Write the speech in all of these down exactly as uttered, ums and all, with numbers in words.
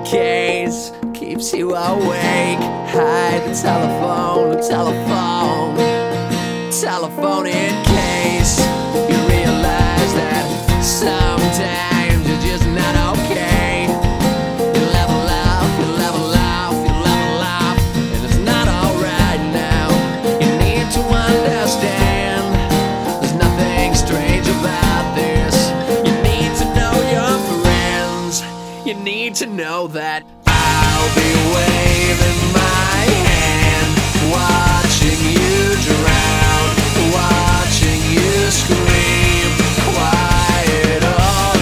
in case keeps you awake. Hide the telephone, the telephone, telephone in case you realize that sometimes you're just not okay. You level up, you level up, you level up, and it's not alright now. You need to understand there's nothing strange about this. You need to know your friends. You need to know that I'll be waving my hand, watching you drown, watching you scream, quiet all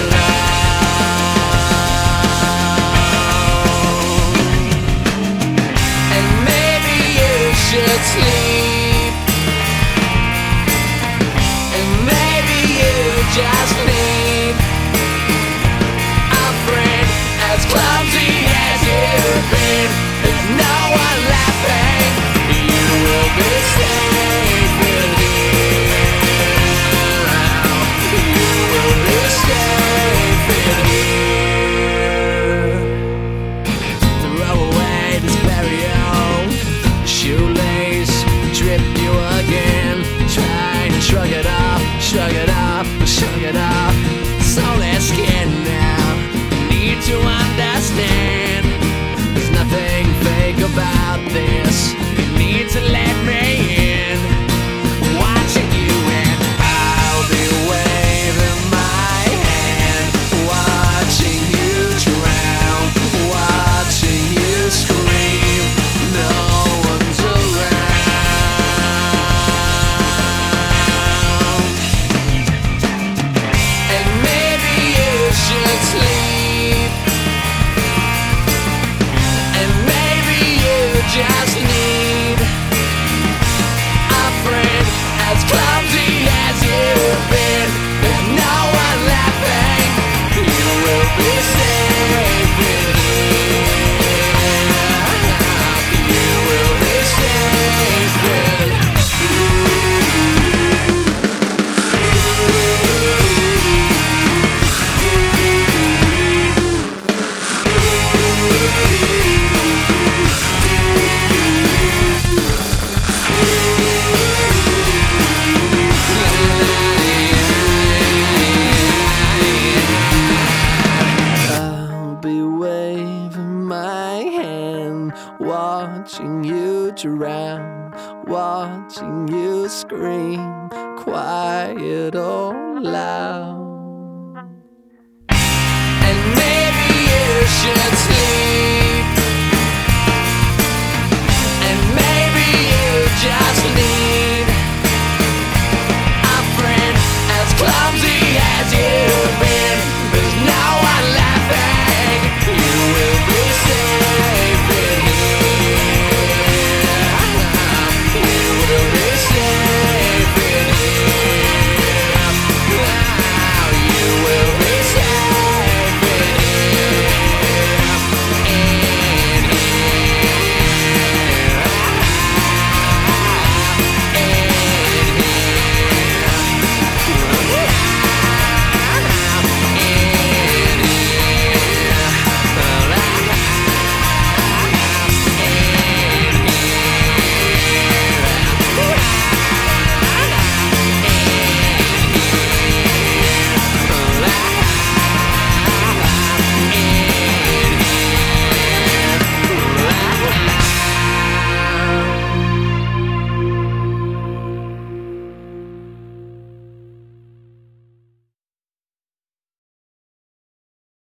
alone. And maybe you should sleep, and maybe you just need a friend as clumsy as you've been. There's no one laughing. You will be safe with here. You will be safe with here. Throw away this burial shoelace, trip you again. Try and shrug it off, shrug it off, shrug it off. It's only skin now. Need to understand there's nothing fake about this. You need to let me in. Watching you and I'll be waving my hand, watching you drown, watching you scream. No one's around. And maybe you should sleep, and maybe you just need a friend as clumsy as you've been. There's no one laughing. You will be safe with here. You will be safe with I'll be waving my hand, watching you drown, watching you scream, quiet or loud.